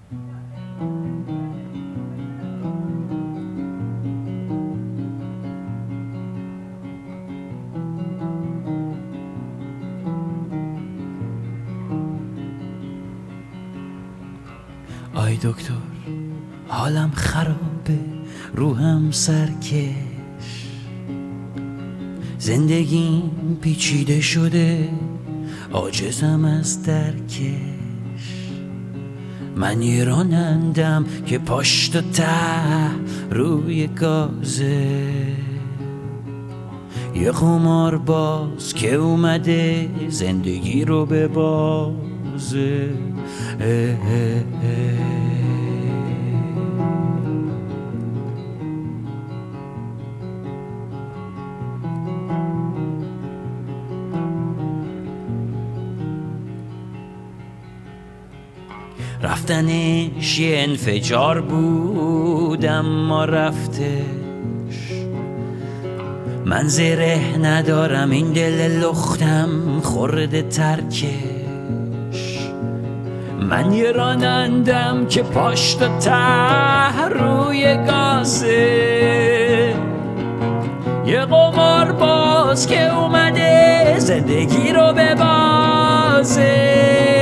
آی دکتر حالم خرابه، روحم سرکش، زندگیم پیچیده شده، عاجزم از درکش. من یه رانندم که پشت و ته روی گازه، یه قمار باز که اومده زندگی رو به بازه. رفتنش یه انفجار بود اما رفتش. من زره ندارم، این دل لختم خورده ترکش. من یه رانندم که پشت و ته روی گازه، یه قمار باز که اومده زندگی رو به بازه.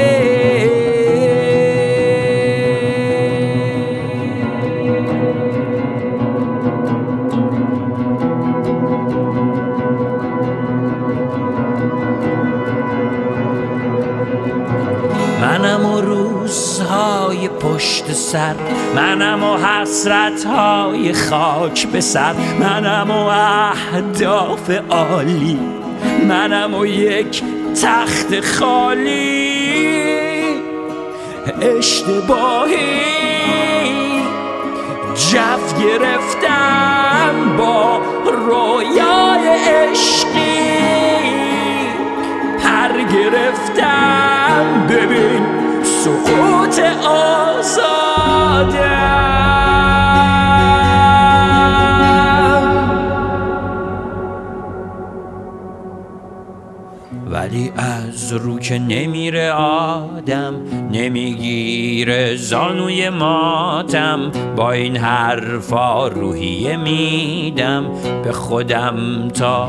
منم و روزهای پشت سر، منم و حسرتهای خاک به سر، منم و اهداف عالی، منم و یک تخت خالی. اشتباهی جف گرفتم با رویای عشقی، پر گرفتم ببین سقوط آزادم. ولی از رو که نمیره آدم، نمیگیره زانوی ماتم. با این حرفا روحیه میدم به خودم تا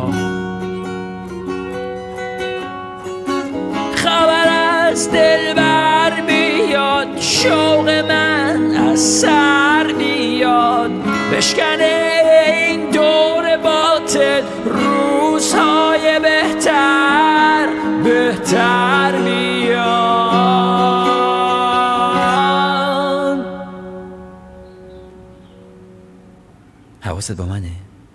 خبر از دل بر بیاد، شوق من از سر بیاد، بشکنه این دور باطل روزهای بهتر بیاد. حواست با منه؟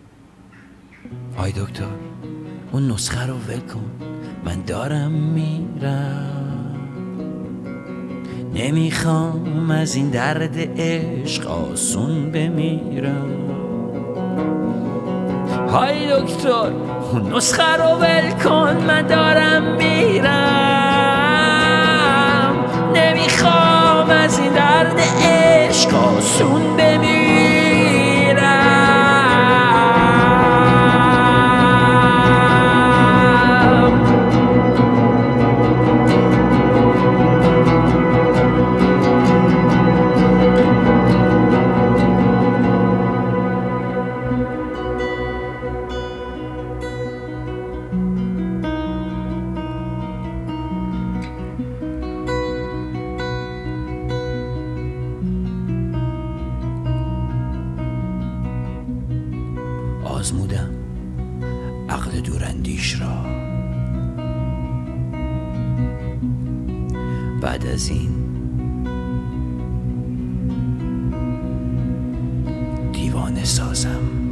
آی دکتر اون نسخه رو ول کن، من دارم میرم، نمیخوام از این درد عشق آسون بمیرم. های دکتر اون نسخه رو ول کن، من دارم میرم، نمیخوام از این درد عشق آسون بمیرم. آزمودم عقل دوراندیش را، بعد از این دیوانه سازم.